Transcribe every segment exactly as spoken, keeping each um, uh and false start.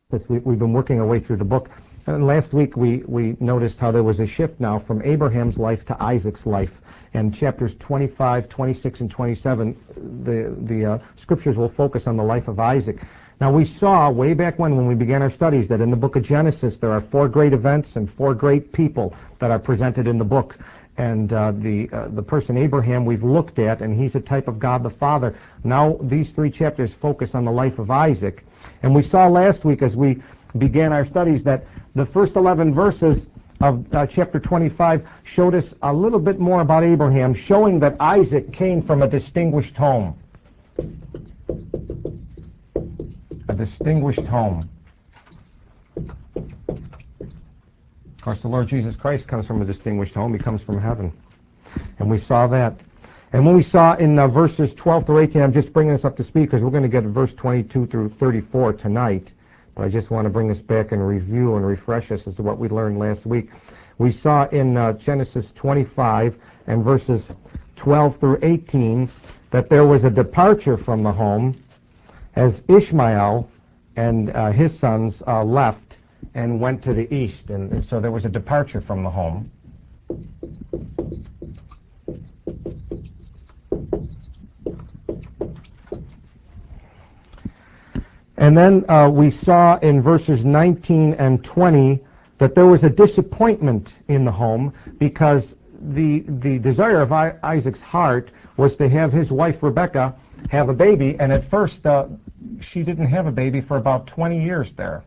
We, we've been working our way through the book. And last week we, we noticed how there was a shift now from Abraham's life to Isaac's life. And chapters twenty-five, twenty-six, and twenty-seven, the, the uh, scriptures will focus on the life of Isaac. Now we saw way back when, when we began our studies, that in the book of Genesis there are four great events and four great people that are presented in the book. And uh, the, uh, the person Abraham we've looked at, and he's a type of God the Father. Now these three chapters focus on the life of Isaac. And we saw last week as we began our studies that the first eleven verses of uh, chapter twenty-five showed us a little bit more about Abraham, showing that Isaac came from a distinguished home. A distinguished home. Of course, the Lord Jesus Christ comes from a distinguished home. He comes from heaven. And we saw that. And when we saw in uh, verses twelve through eighteen, I'm just bringing us up to speed because we're going to get verse twenty-two through thirty-four tonight. But I just want to bring us back and review and refresh us as to what we learned last week. We saw in uh, Genesis twenty-five and verses twelve through eighteen that there was a departure from the home as Ishmael and uh, his sons uh, left and went to the east. And, and so there was a departure from the home. And then uh, we saw in verses nineteen and twenty that there was a disappointment in the home because the the desire of I Isaac's heart was to have his wife Rebekah have a baby, and at first uh, she didn't have a baby for about twenty years there.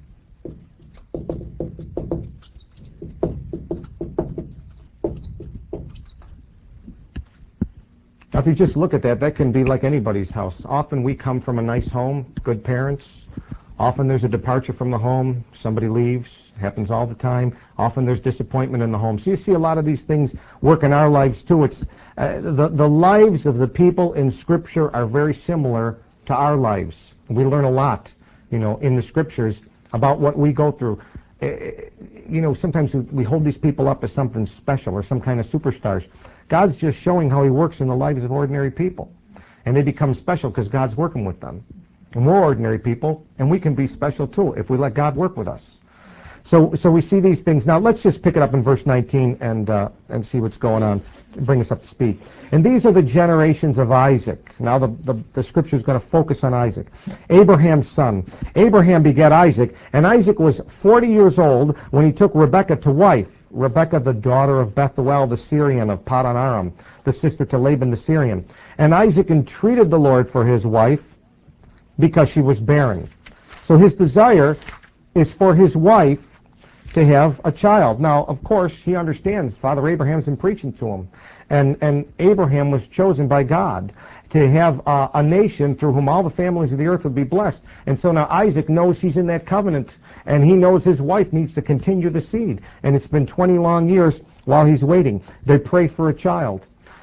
Now, if you just look at that, that can be like anybody's house. Often we come from a nice home, good parents. Often there's a departure from the home. Somebody leaves. Happens all the time. Often there's disappointment in the home. So you see a lot of these things work in our lives too. It's uh, the, the lives of the people in Scripture are very similar to our lives. We learn a lot, you know, in the Scriptures about what we go through. Uh, you know, sometimes we, we hold these people up as something special or some kind of superstars. God's just showing how he works in the lives of ordinary people. And they become special because God's working with them. And we're ordinary people, and we can be special too if we let God work with us. So so we see these things. Now let's just pick it up in verse nineteen and, uh, and see what's going on, bring us up to speed. And these are the generations of Isaac. Now the, the, the scripture is going to focus on Isaac. Abraham's son. Abraham begat Isaac, and Isaac was forty years old when he took Rebekah to wife. Rebekah, the daughter of Bethuel the Syrian of Paddan Aram, the sister to Laban the Syrian. And Isaac entreated the Lord for his wife because she was barren. So his desire is for his wife to have a child. Now, of course, he understands Father Abraham's been preaching to him. And, and Abraham was chosen by God to have uh, a nation through whom all the families of the earth would be blessed. And so now Isaac knows he's in that covenant, and he knows his wife needs to continue the seed. And it's been twenty long years while he's waiting. They pray for a child.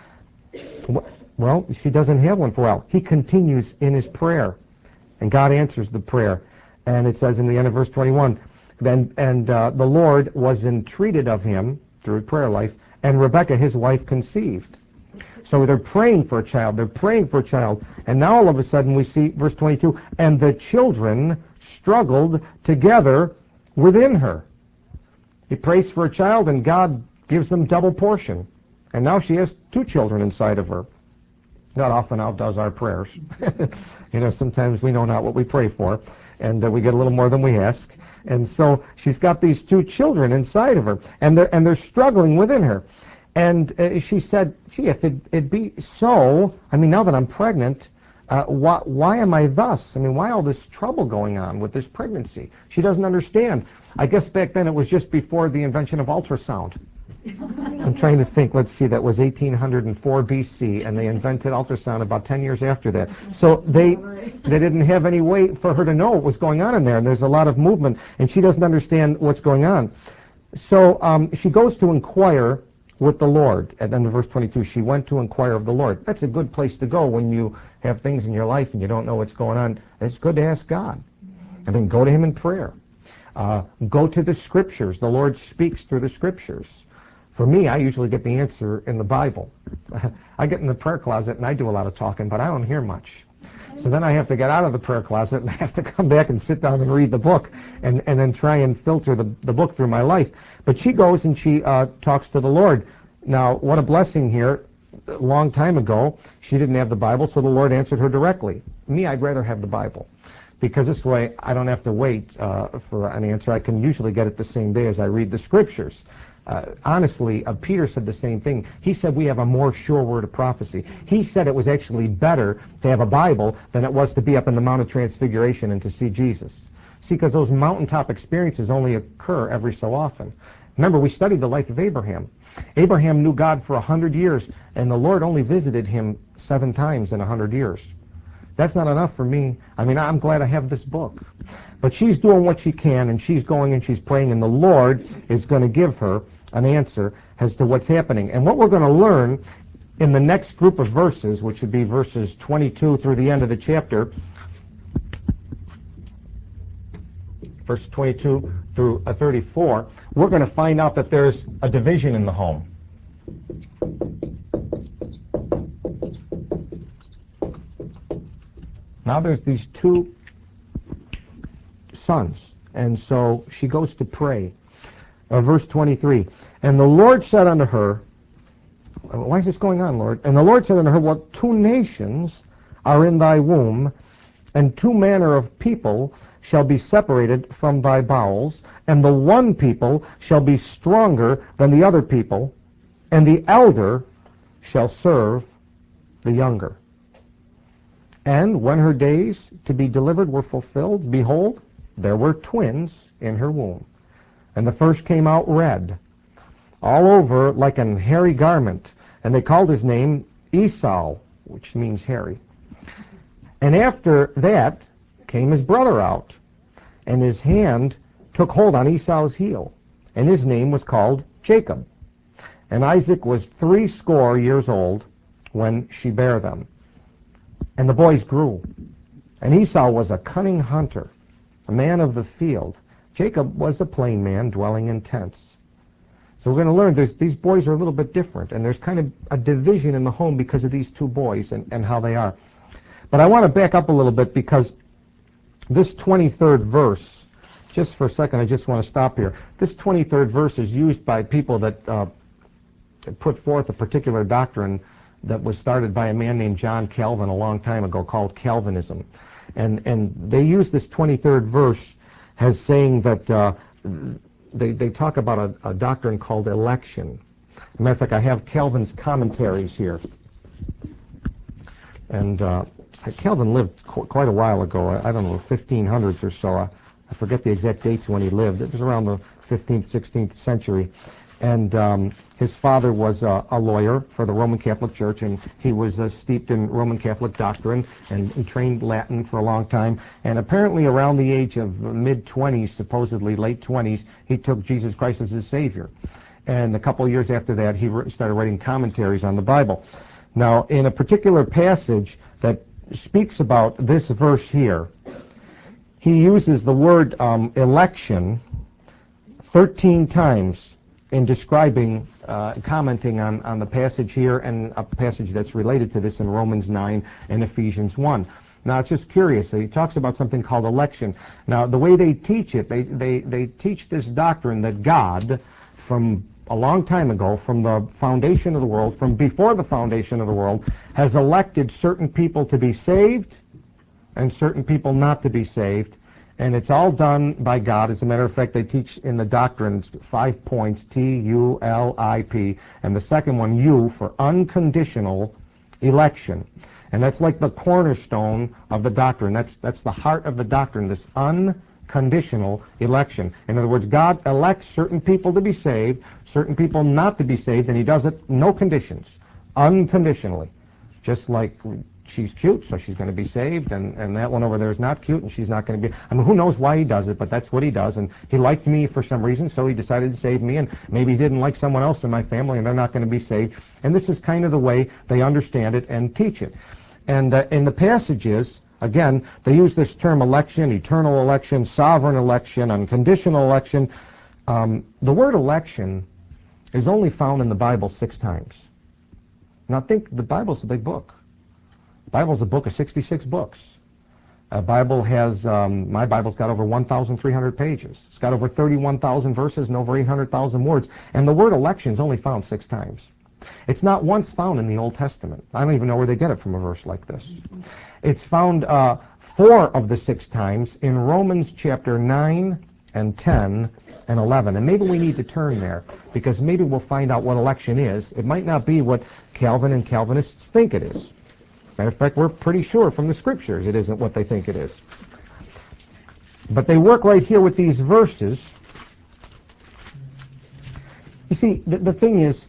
Well, she doesn't have one for a while. He continues in his prayer, and God answers the prayer. And it says in the end of verse twenty-one, and, and uh, the Lord was entreated of him through prayer life, and Rebekah, his wife, conceived. So they're praying for a child. They're praying for a child. And now all of a sudden we see verse twenty-two, and the children struggled together within her. He prays for a child, and God gives them double portion. And now she has two children inside of her. God often outdoes our prayers. You know, sometimes we know not what we pray for, and uh, we get a little more than we ask. And so she's got these two children inside of her, and they're, and they're struggling within her. And uh, she said, gee, if it, it be so, I mean, now that I'm pregnant, uh, why, why am I thus? I mean, why all this trouble going on with this pregnancy? She doesn't understand. I guess back then it was just before the invention of ultrasound. I'm trying to think. Let's see, that was eighteen oh four B C, and they invented ultrasound about ten years after that. So they they didn't have any way for her to know what was going on in there, and there's a lot of movement, and she doesn't understand what's going on. So um, she goes to inquire with the Lord. At the end of verse twenty-two, she went to inquire of the Lord. That's a good place to go when you have things in your life and you don't know what's going on. It's good to ask God. And then go to him in prayer. Uh, go to the Scriptures. The Lord speaks through the Scriptures. For me, I usually get the answer in the Bible. I get in the prayer closet and I do a lot of talking, but I don't hear much. So then I have to get out of the prayer closet and I have to come back and sit down and read the book and, and then try and filter the, the book through my life. But she goes and she uh, talks to the Lord. Now, what a blessing here. A long time ago, she didn't have the Bible, so the Lord answered her directly. Me, I'd rather have the Bible, because this way I don't have to wait uh, for an answer. I can usually get it the same day as I read the Scriptures. Uh, honestly, uh, Peter said the same thing. He said we have a more sure word of prophecy. He said it was actually better to have a Bible than it was to be up in the Mount of Transfiguration and to see Jesus. See, because those mountaintop experiences only occur every so often. Remember, we studied the life of Abraham. Abraham knew God for a hundred years, and the Lord only visited him seven times in a hundred years. That's not enough for me. I mean, I'm glad I have this book. But she's doing what she can, and she's going and she's praying, and the Lord is going to give her an answer as to what's happening. And what we're going to learn in the next group of verses, which would be verses twenty-two through the end of the chapter, verse twenty-two through uh, thirty-four, we're going to find out that there's a division in the home. Now there's these two sons, and so she goes to pray. Uh, verse twenty-three, and the Lord said unto her, why is this going on, Lord? And the Lord said unto her, well, two nations are in thy womb, and two manner of people shall be separated from thy bowels, and the one people shall be stronger than the other people, and the elder shall serve the younger. And when her days to be delivered were fulfilled, behold, there were twins in her womb. And the first came out red, all over like an hairy garment, and they called his name Esau, which means hairy. And after that came his brother out, and his hand took hold on Esau's heel, and his name was called Jacob. And Isaac was threescore years old when she bare them. And the boys grew. And Esau was a cunning hunter, a man of the field. Jacob was a plain man dwelling in tents. So we're going to learn there's, these boys are a little bit different, and there's kind of a division in the home because of these two boys and, and how they are. But I want to back up a little bit, because this twenty-third verse, just for a second, I just want to stop here. This twenty-third verse is used by people that uh, put forth a particular doctrine that was started by a man named John Calvin a long time ago, called Calvinism. And and they use this twenty-third verse as saying that uh, they, they talk about a, a doctrine called election. As a matter of fact, I have Calvin's commentaries here. And uh, Calvin lived qu quite a while ago. I, I don't know, fifteen hundreds or so. I, I forget the exact dates when he lived. It was around the fifteenth, sixteenth century. And um, his father was uh, a lawyer for the Roman Catholic Church, and he was uh, steeped in Roman Catholic doctrine and, and trained Latin for a long time. And apparently around the age of mid-twenties, supposedly late twenties, he took Jesus Christ as his Savior. And a couple of years after that, he started writing commentaries on the Bible. Now, in a particular passage that speaks about this verse here, he uses the word um, election thirteen times in describing, uh, commenting on, on the passage here, and a passage that's related to this in Romans nine and Ephesians one. Now, it's just curious. He talks about something called election. Now, the way they teach it, they, they, they teach this doctrine that God, from a long time ago, from the foundation of the world, from before the foundation of the world, has elected certain people to be saved and certain people not to be saved. And it's all done by God. As a matter of fact, they teach in the doctrines five points, T U L I P, and the second one, U, for unconditional election. And that's like the cornerstone of the doctrine. That's, that's the heart of the doctrine, this unconditional election. In other words, God elects certain people to be saved, certain people not to be saved, and he does it no conditions, unconditionally. Just like she's cute, so she's going to be saved, and, and that one over there is not cute, and she's not going to be. I mean, who knows why he does it, but that's what he does. And he liked me for some reason, so he decided to save me, and maybe he didn't like someone else in my family, and they're not going to be saved. And this is kind of the way they understand it and teach it. And uh, in the passages, again, they use this term election, eternal election, sovereign election, unconditional election. Um, the word election is only found in the Bible six times. Now think, the Bible's a big book. The Bible's a book of sixty-six books. A Bible has, um, my Bible's got over one thousand three hundred pages. It's got over thirty-one thousand verses and over eight hundred thousand words. And the word election is only found six times. It's not once found in the Old Testament. I don't even know where they get it from a verse like this. It's found uh, four of the six times in Romans chapter nine and ten and eleven. And maybe we need to turn there, because maybe we'll find out what election is. It might not be what Calvin and Calvinists think it is. Matter of fact, we're pretty sure from the Scriptures it isn't what they think it is. But they work right here with these verses. You see, the, the thing is,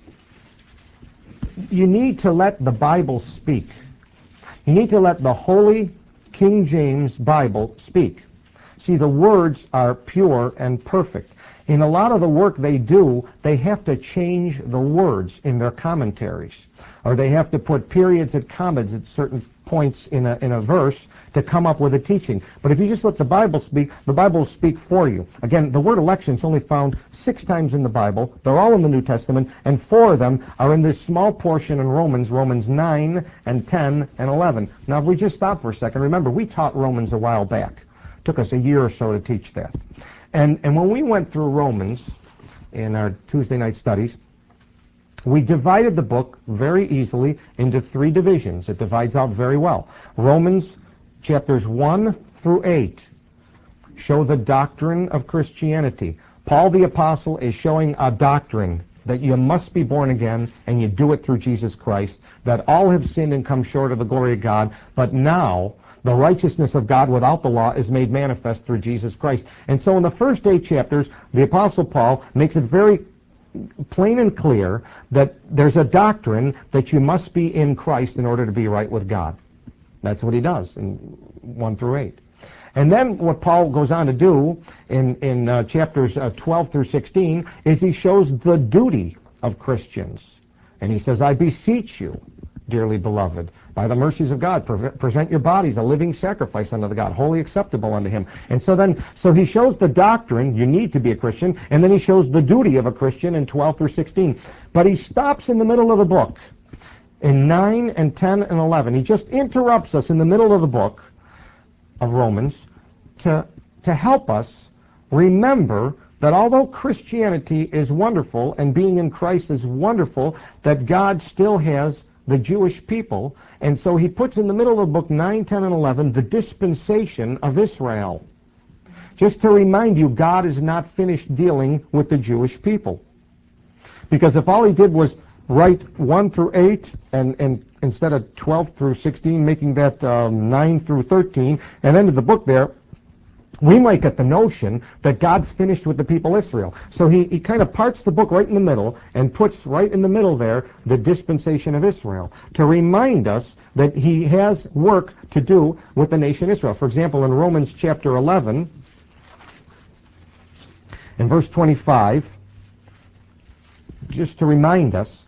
you need to let the Bible speak. You need to let the Holy King James Bible speak. See, the words are pure and perfect. In a lot of the work they do, they have to change the words in their commentaries, or they have to put periods and commas at certain points in a, in a verse to come up with a teaching. But if you just let the Bible speak, the Bible will speak for you. Again, the word election is only found six times in the Bible. They're all in the New Testament, and four of them are in this small portion in Romans, Romans nine and ten and eleven. Now, if we just stop for a second, remember, we taught Romans a while back. It took us a year or so to teach that. And, and when we went through Romans in our Tuesday night studies, we divided the book very easily into three divisions. It divides out very well. Romans chapters one through eight show the doctrine of Christianity. Paul the Apostle is showing a doctrine that you must be born again, and you do it through Jesus Christ, that all have sinned and come short of the glory of God, but now the righteousness of God without the law is made manifest through Jesus Christ. And so in the first eight chapters, the Apostle Paul makes it very plain and clear that there's a doctrine that you must be in Christ in order to be right with God. That's what he does in one through eight. And then what Paul goes on to do in, in uh, chapters uh, twelve through sixteen is he shows the duty of Christians. And he says, I beseech you, dearly beloved, by the mercies of God, pre- present your bodies a living sacrifice unto the God, wholly acceptable unto him. And so then, so he shows the doctrine, you need to be a Christian, and then he shows the duty of a Christian in twelve through sixteen. But he stops in the middle of the book, in nine and ten and eleven. He just interrupts us in the middle of the book of Romans to, to help us remember that although Christianity is wonderful and being in Christ is wonderful, that God still has the Jewish people. And so he puts in the middle of the book nine, ten, and eleven the dispensation of Israel. Just to remind you, God is not finished dealing with the Jewish people. Because if all he did was write one through eight, and, and instead of twelve through sixteen, making that um, nine through thirteen, and ended the book there, we might get the notion that God's finished with the people Israel. So he, he kind of parts the book right in the middle and puts right in the middle there the dispensation of Israel to remind us that he has work to do with the nation Israel. For example, in Romans chapter eleven, in verse twenty-five, just to remind us,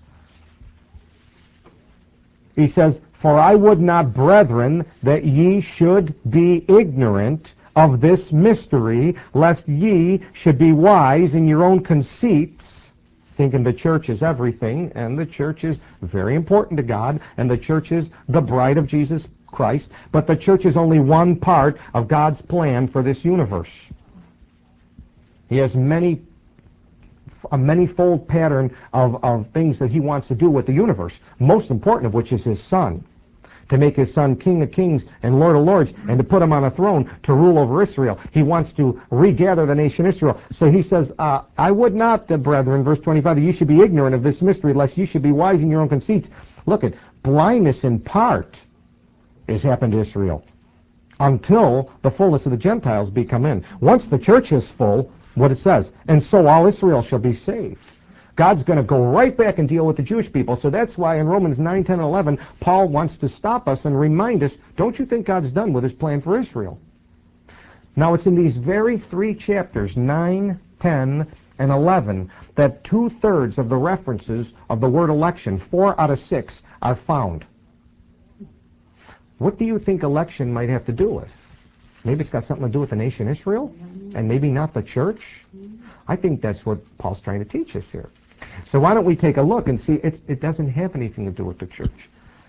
he says, For I would not, brethren, that ye should be ignorant of this mystery, lest ye should be wise in your own conceits, thinking the church is everything, and the church is very important to God, and the church is the bride of Jesus Christ, but the church is only one part of God's plan for this universe. He has many a many-fold pattern of, of things that he wants to do with the universe, most important of which is his Son, to make his Son King of Kings and Lord of Lords, and to put him on a throne to rule over Israel. He wants to regather the nation Israel. So he says, uh, I would not, uh, brethren, verse twenty-five, that you should be ignorant of this mystery, lest you should be wise in your own conceits. Look at, blindness in part has happened to Israel until the fullness of the Gentiles be come in. Once the church is full, what it says, and so all Israel shall be saved. God's going to go right back and deal with the Jewish people. So that's why in Romans nine, ten, and eleven, Paul wants to stop us and remind us, don't you think God's done with his plan for Israel? Now it's in these very three chapters, nine, ten, and eleven, that two-thirds of the references of the word election, four out of six, are found. What do you think election might have to do with? Maybe it's got something to do with the nation Israel, and maybe not the church. I think that's what Paul's trying to teach us here. So why don't we take a look and see it's, it doesn't have anything to do with the church.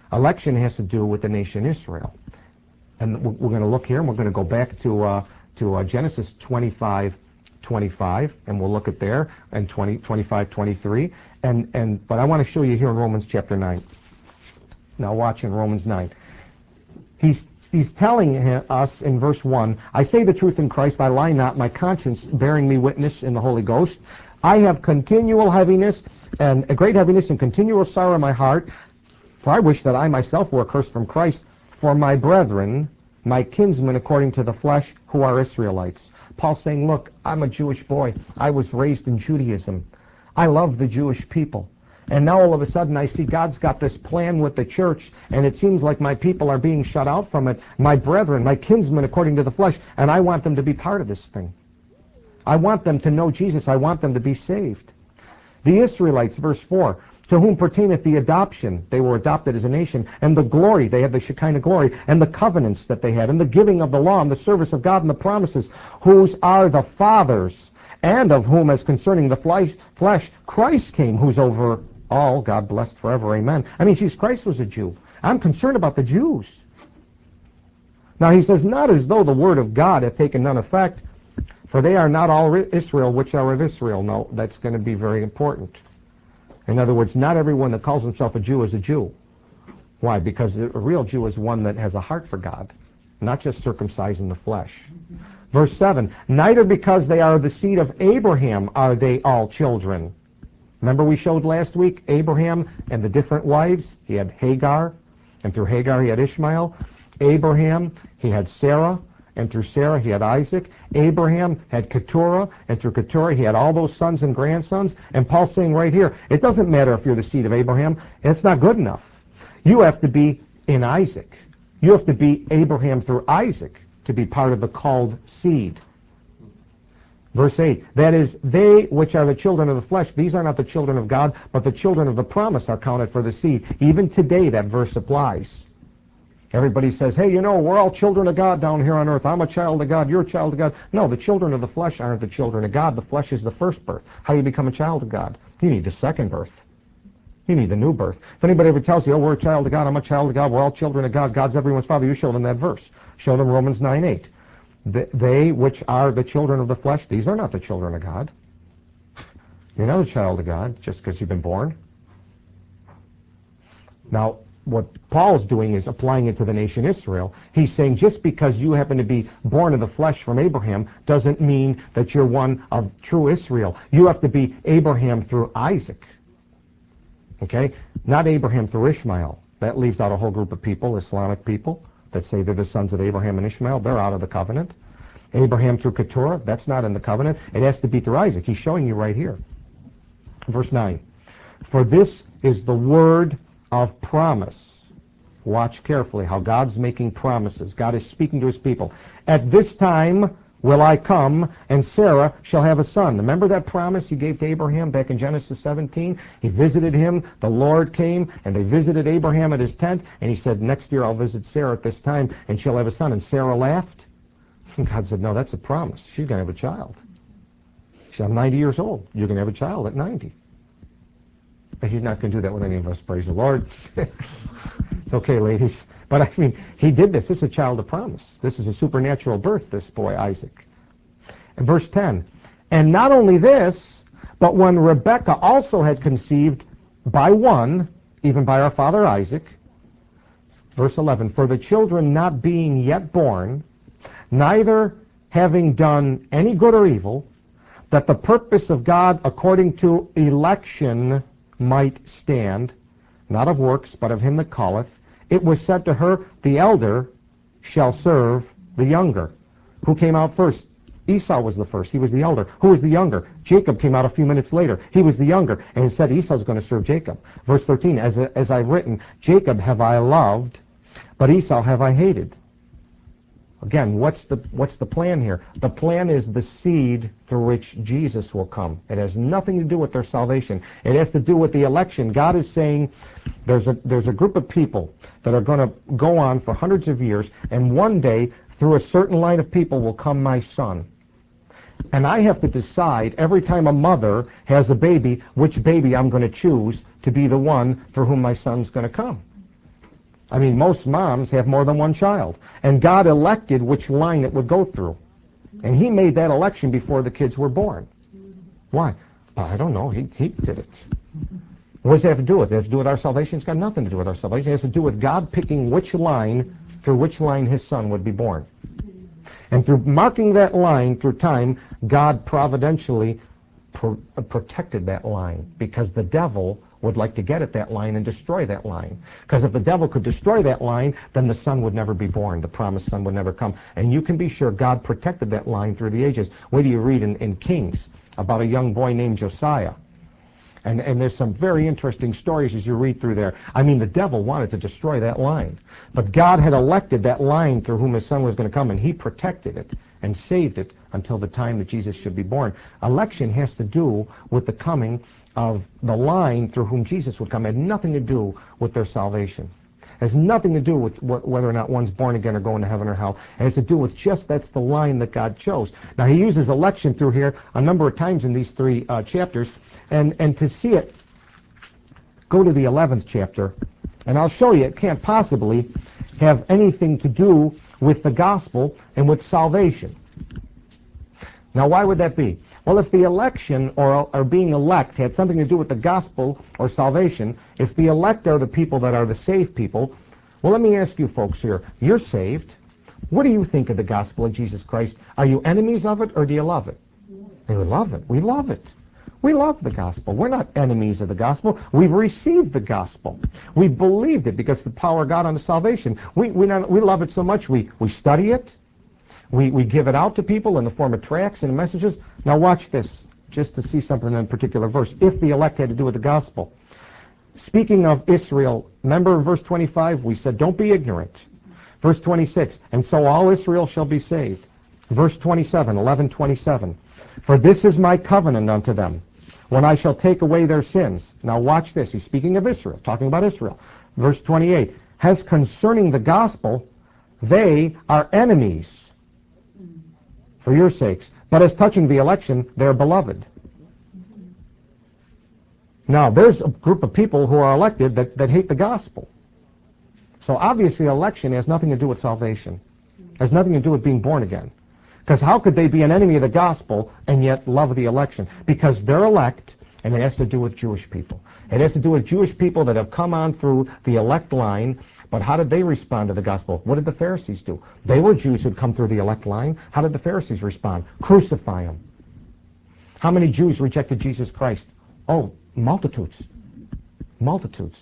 Election has to do with the nation Israel. And we're going to look here, and we're going to go back to uh, to uh, Genesis twenty-five twenty-five, and we'll look at there, and twenty, twenty-five twenty-three. And, and, but I want to show you here in Romans chapter nine. Now watch in Romans nine. He's, he's telling us in verse one, I say the truth in Christ, I lie not, my conscience bearing me witness in the Holy Ghost. I have continual heaviness, and a great heaviness and continual sorrow in my heart, for I wish that I myself were accursed from Christ, for my brethren, my kinsmen according to the flesh, who are Israelites. Paul's saying, look, I'm a Jewish boy. I was raised in Judaism. I love the Jewish people. And now all of a sudden I see God's got this plan with the church, and it seems like my people are being shut out from it. My brethren, my kinsmen according to the flesh, and I want them to be part of this thing. I want them to know Jesus. I want them to be saved. The Israelites, verse four, to whom pertaineth the adoption, they were adopted as a nation, and the glory, they had the Shekinah glory, and the covenants that they had, and the giving of the law, and the service of God, and the promises, whose are the fathers, and of whom, as concerning the flesh, flesh Christ came, who's over all, God blessed forever, amen. I mean, Jesus Christ was a Jew. I'm concerned about the Jews. Now he says, not as though the word of God hath taken none effect, for they are not all Israel which are of Israel. No, that's going to be very important. In other words, not everyone that calls himself a Jew is a Jew. Why? Because a real Jew is one that has a heart for God, not just circumcised in the flesh. Verse seven, neither because they are the seed of Abraham are they all children. Remember we showed last week Abraham and the different wives? He had Hagar, and through Hagar he had Ishmael. Abraham, he had Sarah, and through Sarah he had Isaac. Abraham had Keturah, and through Keturah he had all those sons and grandsons. And Paul's saying right here, it doesn't matter if you're the seed of Abraham. It's not good enough. You have to be in Isaac. You have to be Abraham through Isaac to be part of the called seed. Verse eight, that is, they which are the children of the flesh, these are not the children of God, but the children of the promise are counted for the seed. Even today that verse applies. Everybody says, hey, you know, we're all children of God down here on earth. I'm a child of God. You're a child of God. No, the children of the flesh aren't the children of God. The flesh is the first birth. How do you become a child of God? You need the second birth. You need the new birth. If anybody ever tells you, oh, we're a child of God, I'm a child of God, we're all children of God, God's everyone's father, you show them that verse. Show them Romans nine eight. They which are the children of the flesh, these are not the children of God. You're not a child of God just because you've been born. Now, what Paul's doing is applying it to the nation Israel. He's saying just because you happen to be born of the flesh from Abraham doesn't mean that you're one of true Israel. You have to be Abraham through Isaac. Okay? Not Abraham through Ishmael. That leaves out a whole group of people, Islamic people, that say they're the sons of Abraham and Ishmael. They're out of the covenant. Abraham through Keturah, that's not in the covenant. It has to be through Isaac. He's showing you right here. Verse nine. For this is the word of promise. Watch carefully how God's making promises. God is speaking to his people. At this time will I come, and Sarah shall have a son. Remember that promise he gave to Abraham back in Genesis seventeen? He visited him, the Lord came, and they visited Abraham at his tent, and he said, next year I'll visit Sarah at this time, and she'll have a son. And Sarah laughed. And God said, no, that's a promise. She's going to have a child. She's ninety years old. You're going to have a child at ninety. But he's not going to do that with any of us, praise the Lord. It's okay, ladies. But I mean, he did this. This is a child of promise. This is a supernatural birth, this boy, Isaac. And verse ten, and not only this, but when Rebekah also had conceived by one, even by our father Isaac, verse eleven, for the children not being yet born, neither having done any good or evil, that the purpose of God according to election might stand, not of works, but of him that calleth, it was said to her, the elder shall serve the younger. Who came out first? Esau was the first. He was the elder. Who was the younger? Jacob came out a few minutes later. He was the younger. And it said Esau's going to serve Jacob. Verse thirteen, as, as I've written, Jacob have I loved, but Esau have I hated. Again, what's the what's the plan here? The plan is the seed through which Jesus will come. It has nothing to do with their salvation. It has to do with the election. God is saying there's a there's a group of people that are going to go on for hundreds of years, and one day through a certain line of people will come my son. And I have to decide every time a mother has a baby, which baby I'm going to choose to be the one for whom my son's going to come. I mean, most moms have more than one child. And God elected which line it would go through. And he made that election before the kids were born. Why? I don't know. He, he did it. What does it have to do with it? It has to do with our salvation? It's got nothing to do with our salvation. It has to do with God picking which line, through which line his son would be born. And through marking that line through time, God providentially pro- protected that line, because the devil would like to get at that line and destroy that line. Because if the devil could destroy that line, then the son would never be born. The promised son would never come. And you can be sure God protected that line through the ages. Wait till you read in, in Kings about a young boy named Josiah. And, and there's some very interesting stories as you read through there. I mean, the devil wanted to destroy that line. But God had elected that line through whom his son was going to come, and he protected it and saved it until the time that Jesus should be born. Election has to do with the coming of the line through whom Jesus would come. It had nothing to do with their salvation. It has nothing to do with wh- whether or not one's born again or going to heaven or hell. It has to do with just that's the line that God chose. Now, he uses election through here a number of times in these three uh, chapters. And, and to see it, go to the eleventh chapter, and I'll show you it can't possibly have anything to do with the gospel and with salvation. Now, why would that be? Well, if the election or, or being elect had something to do with the gospel or salvation, if the elect are the people that are the saved people, well, let me ask you folks here. You're saved. What do you think of the gospel of Jesus Christ? Are you enemies of it, or do you love it? We love it. We love it. We love the gospel. We're not enemies of the gospel. We've received the gospel. We believed it because of the power of God unto salvation. We, we, not, we love it so much we, we study it. We, we give it out to people in the form of tracts and messages. Now watch this, just to see something in a particular verse. If the elect had to do with the gospel. Speaking of Israel, remember in verse twenty-five, we said, don't be ignorant. Verse twenty-six, and so all Israel shall be saved. Verse twenty-seven, eleven twenty-seven, for this is my covenant unto them, when I shall take away their sins. Now watch this. He's speaking of Israel, talking about Israel. Verse twenty-eight, as concerning the gospel, they are enemies for your sakes. But as touching the election, they're beloved. Now, there's a group of people who are elected that, that hate the gospel. So obviously election has nothing to do with salvation. It has nothing to do with being born again. Because how could they be an enemy of the gospel and yet love the election? Because they're elect, and it has to do with Jewish people. It has to do with Jewish people that have come on through the elect line. But how did they respond to the gospel? What did the Pharisees do? They were Jews who'd come through the elect line. How did the Pharisees respond? Crucify him. How many Jews rejected Jesus Christ? Oh, multitudes. Multitudes.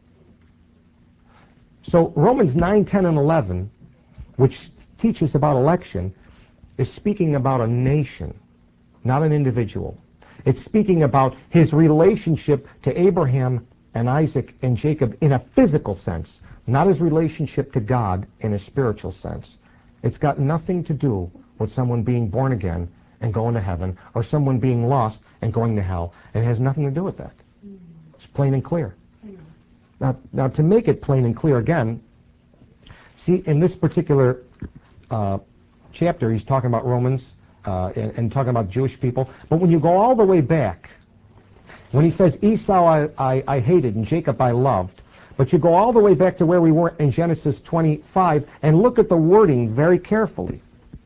So Romans nine, ten, and eleven, which teaches about election, is speaking about a nation, not an individual. It's speaking about his relationship to Abraham and Isaac and Jacob in a physical sense, not his relationship to God in a spiritual sense. It's got nothing to do with someone being born again and going to heaven, or someone being lost and going to hell. It has nothing to do with that. It's plain and clear. Now, now to make it plain and clear again, see, in this particular uh, chapter, he's talking about Romans uh, and, and talking about Jewish people. But when you go all the way back, when he says, Esau I, I, I hated and Jacob I loved, but you go all the way back to where we were in Genesis twenty-five and look at the wording very carefully.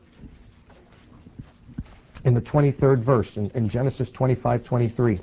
In the twenty-third verse, in, in Genesis twenty-five twenty-three.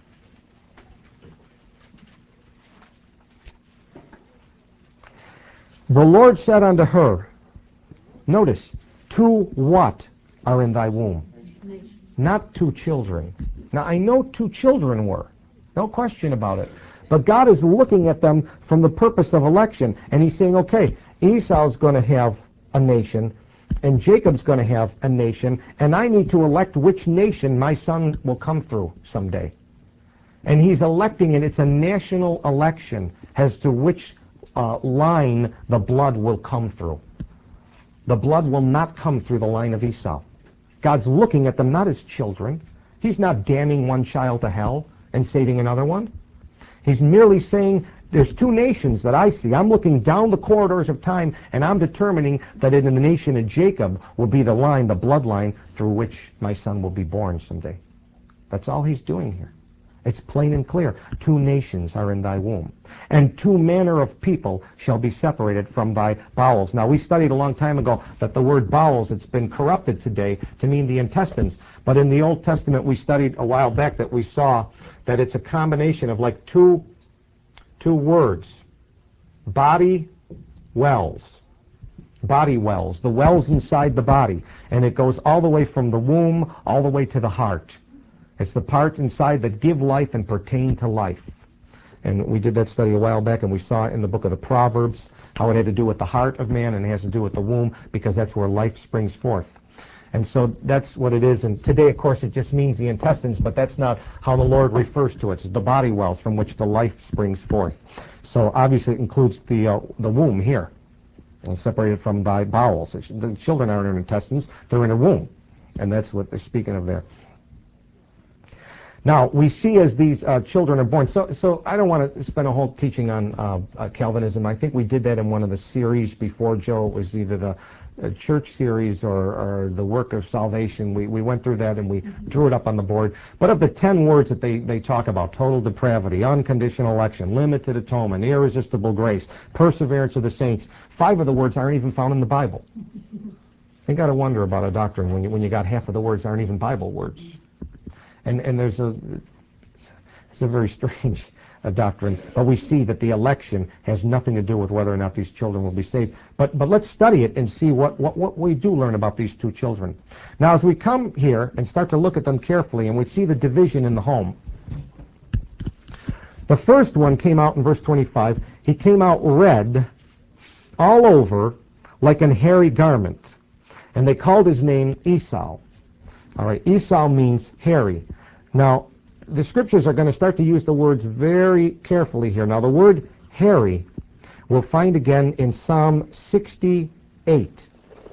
The Lord said unto her, notice, two what are in thy womb? Not two children. Now, I know two children were. No question about it. But God is looking at them from the purpose of election. And he's saying, okay, Esau's going to have a nation, and Jacob's going to have a nation, and I need to elect which nation my son will come through someday. And he's electing, and it's a national election as to which uh, line the blood will come through. The blood will not come through the line of Esau. God's looking at them not as children. He's not damning one child to hell and saving another one. He's merely saying, there's two nations that I see. I'm looking down the corridors of time, and I'm determining that in the nation of Jacob will be the line, the bloodline, through which my son will be born someday. That's all he's doing here. It's plain and clear. Two nations are in thy womb, and two manner of people shall be separated from thy bowels. Now, we studied a long time ago that the word bowels, it's been corrupted today to mean the intestines. But in the Old Testament, we studied a while back that we saw that it's a combination of like two, two words. Body wells. Body wells. The wells inside the body. And it goes all the way from the womb all the way to the heart. It's the parts inside that give life and pertain to life. And we did that study a while back, and we saw in the book of the Proverbs how it had to do with the heart of man, and it has to do with the womb, because that's where life springs forth. And so that's what it is. And today, of course, it just means the intestines, but that's not how the Lord refers to it. It's the body wells from which the life springs forth. So obviously it includes the, uh, the womb here, and separated from thy bowels. The children aren't in intestines, they're in a womb. And that's what they're speaking of there. Now, we see as these uh, children are born, so so I don't want to spend a whole teaching on uh, uh, Calvinism. I think we did that in one of the series before, Joe. It was either the uh, church series or, or the work of salvation. We, we went through that and we drew it up on the board. But of the ten words that they, they talk about, total depravity, unconditional election, limited atonement, irresistible grace, perseverance of the saints, five of the words aren't even found in the Bible. You got to wonder about a doctrine when you, when you got half of the words aren't even Bible words. And, and there's a, it's a very strange uh, doctrine, but we see that the election has nothing to do with whether or not these children will be saved. But, but let's study it and see what, what, what we do learn about these two children. Now, as we come here and start to look at them carefully, and we see the division in the home. The first one came out in verse twenty-five. He came out red all over like an hairy garment, and they called his name Esau. All right, Esau means hairy. Now, the scriptures are going to start to use the words very carefully here. Now, the word hairy we'll find again in Psalm sixty-eight.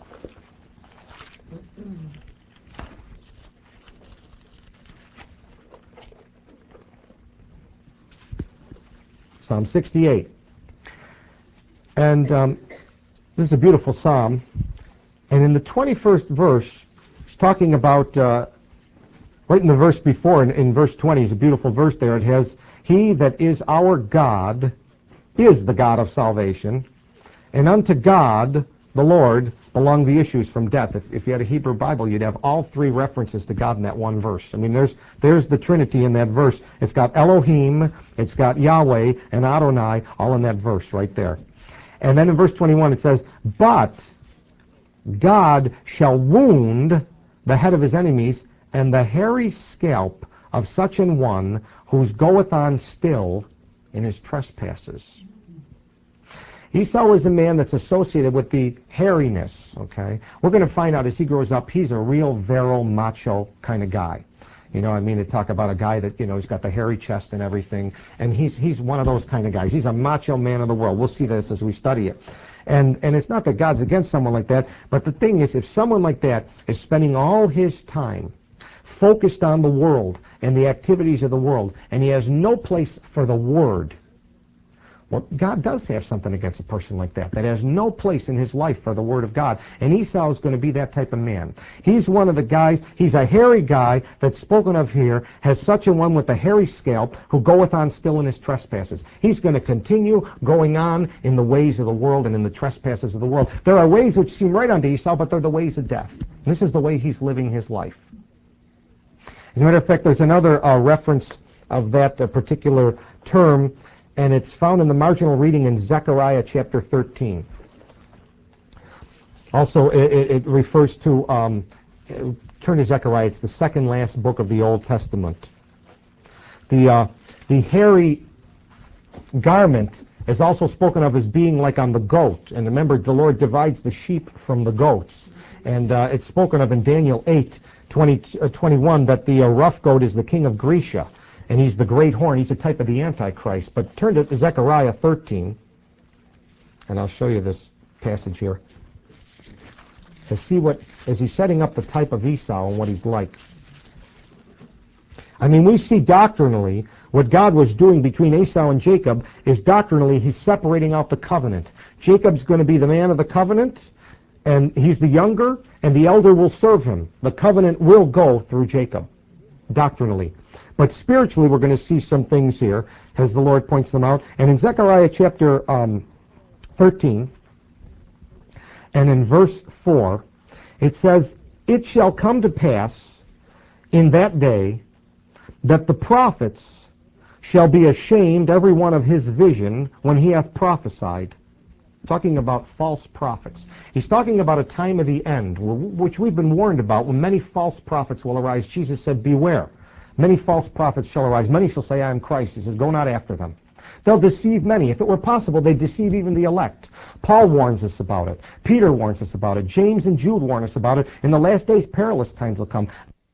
Psalm sixty-eight. And um, this is a beautiful psalm. And in the twenty-first verse, talking about, uh, right in the verse before, in, in verse twenty, is a beautiful verse there. It has, he that is our God is the God of salvation, and unto God, the Lord, belong the issues from death. If, if you had a Hebrew Bible, you'd have all three references to God in that one verse. I mean, there's, there's the Trinity in that verse. It's got Elohim, it's got Yahweh, and Adonai, all in that verse right there. And then in verse twenty-one it says, but God shall wound the head of his enemies, and the hairy scalp of such an one whose goeth on still in his trespasses. Esau is a man that's associated with the hairiness, okay? We're going to find out as he grows up, he's a real virile, macho kind of guy. You know, I mean, they talk about a guy that, you know, he's got the hairy chest and everything, and he's he's one of those kind of guys. He's a macho man of the world. We'll see this as we study it. And and it's not that God's against someone like that, but the thing is, if someone like that is spending all his time focused on the world and the activities of the world, and he has no place for the Word, well, God does have something against a person like that, that has no place in his life for the Word of God. And Esau is going to be that type of man. He's one of the guys, he's a hairy guy that's spoken of here, has such a one with the hairy scalp, who goeth on still in his trespasses. He's going to continue going on in the ways of the world and in the trespasses of the world. There are ways which seem right unto Esau, but they're the ways of death. And this is the way he's living his life. As a matter of fact, there's another uh, reference of that uh, particular term, and it's found in the marginal reading in Zechariah chapter thirteen. Also, it, it refers to, um, turn to Zechariah, it's the second last book of the Old Testament. The, uh, the hairy garment is also spoken of as being like on the goat. And remember, the Lord divides the sheep from the goats. And uh, it's spoken of in Daniel eight, twenty, uh, twenty-one, that the uh, rough goat is the king of Grecia. And he's the great horn. He's a type of the Antichrist. But turn to Zechariah thirteen, and I'll show you this passage here, to see what, as he's setting up the type of Esau and what he's like. I mean, we see doctrinally what God was doing between Esau and Jacob is doctrinally he's separating out the covenant. Jacob's going to be the man of the covenant, and he's the younger, and the elder will serve him. The covenant will go through Jacob, doctrinally. But spiritually, we're going to see some things here as the Lord points them out. And in Zechariah chapter um, thirteen, and in verse four, it says, "It shall come to pass in that day that the prophets shall be ashamed every one of his vision when he hath prophesied." Talking about false prophets. He's talking about a time of the end, which we've been warned about, when many false prophets will arise. Jesus said, "Beware. Many false prophets shall arise. Many shall say, I am Christ." He says, "Go not after them." They'll deceive many. If it were possible, they'd deceive even the elect. Paul warns us about it. Peter warns us about it. James and Jude warn us about it. In the last days, perilous times will come.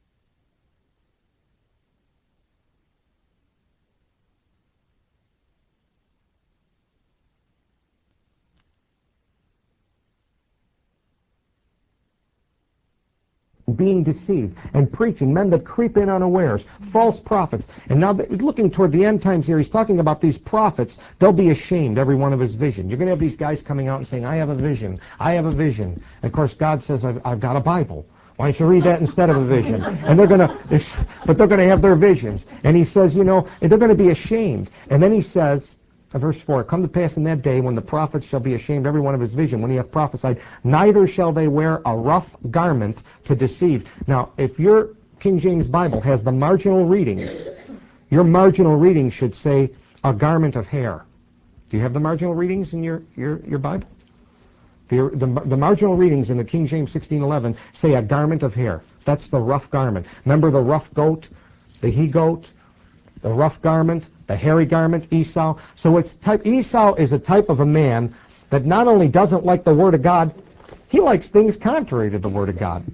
Being deceived and preaching, men that creep in unawares, false prophets. And now that, looking toward the end times here, he's talking about these prophets. They'll be ashamed, every one of his vision. You're going to have these guys coming out and saying, "I have a vision, I have a vision." And of course, God says, I've, I've got a Bible. Why don't you read that instead of a vision? And they're going to, but they're going to have their visions. And he says, you know, they're going to be ashamed. And then he says, verse four, "Come to pass in that day when the prophets shall be ashamed every one of his vision, when he hath prophesied, neither shall they wear a rough garment to deceive." Now, if your King James Bible has the marginal readings, your marginal reading should say a garment of hair. Do you have the marginal readings in your, your, your Bible? The, the, the marginal readings in the King James sixteen eleven say a garment of hair. That's the rough garment. Remember the rough goat, the he-goat, the rough garment, the hairy garment, Esau. So it's type, Esau is a type of a man that not only doesn't like the Word of God, he likes things contrary to the Word of God.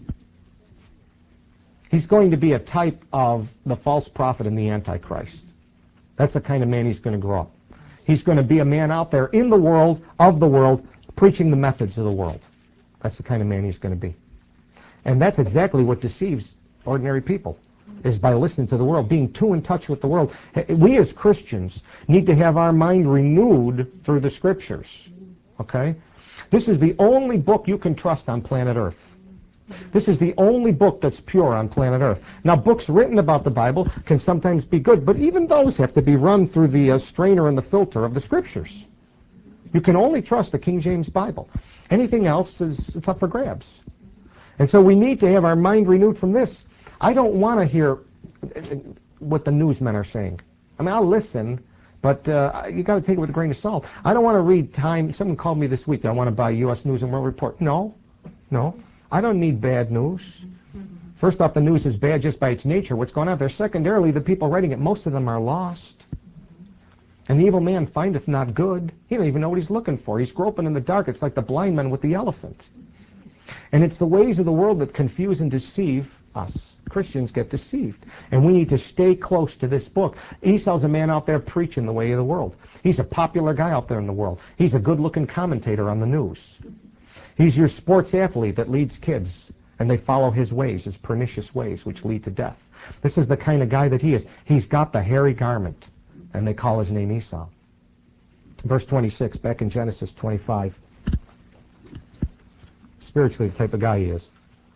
He's going to be a type of the false prophet and the Antichrist. That's the kind of man he's going to grow up. He's going to be a man out there in the world, of the world, preaching the methods of the world. That's the kind of man he's going to be. And that's exactly what deceives ordinary people, is by listening to the world, being too in touch with the world. We as Christians need to have our mind renewed through the Scriptures. Okay? This is the only book you can trust on planet Earth. This is the only book that's pure on planet Earth. Now, books written about the Bible can sometimes be good, but even those have to be run through the uh, strainer and the filter of the Scriptures. You can only trust the King James Bible. Anything else is it's up for grabs. And so we need to have our mind renewed from this. I don't want to hear what the newsmen are saying. I mean, I'll listen, but uh, you got to take it with a grain of salt. I don't want to read Time. Someone called me this week. I want to buy U S News and World Report. No, no. I don't need bad news. First off, the news is bad just by its nature, what's going on there. Secondarily, the people writing it, most of them are lost. And the evil man findeth not good. He don't even know what he's looking for. He's groping in the dark. It's like the blind man with the elephant. And it's the ways of the world that confuse and deceive us. Christians get deceived. And we need to stay close to this book. Esau's a man out there preaching the way of the world. He's a popular guy out there in the world. He's a good-looking commentator on the news. He's your sports athlete that leads kids, and they follow his ways, his pernicious ways, which lead to death. This is the kind of guy that he is. He's got the hairy garment, and they call his name Esau. Verse twenty-six, back in Genesis twenty-five. Spiritually, the type of guy he is.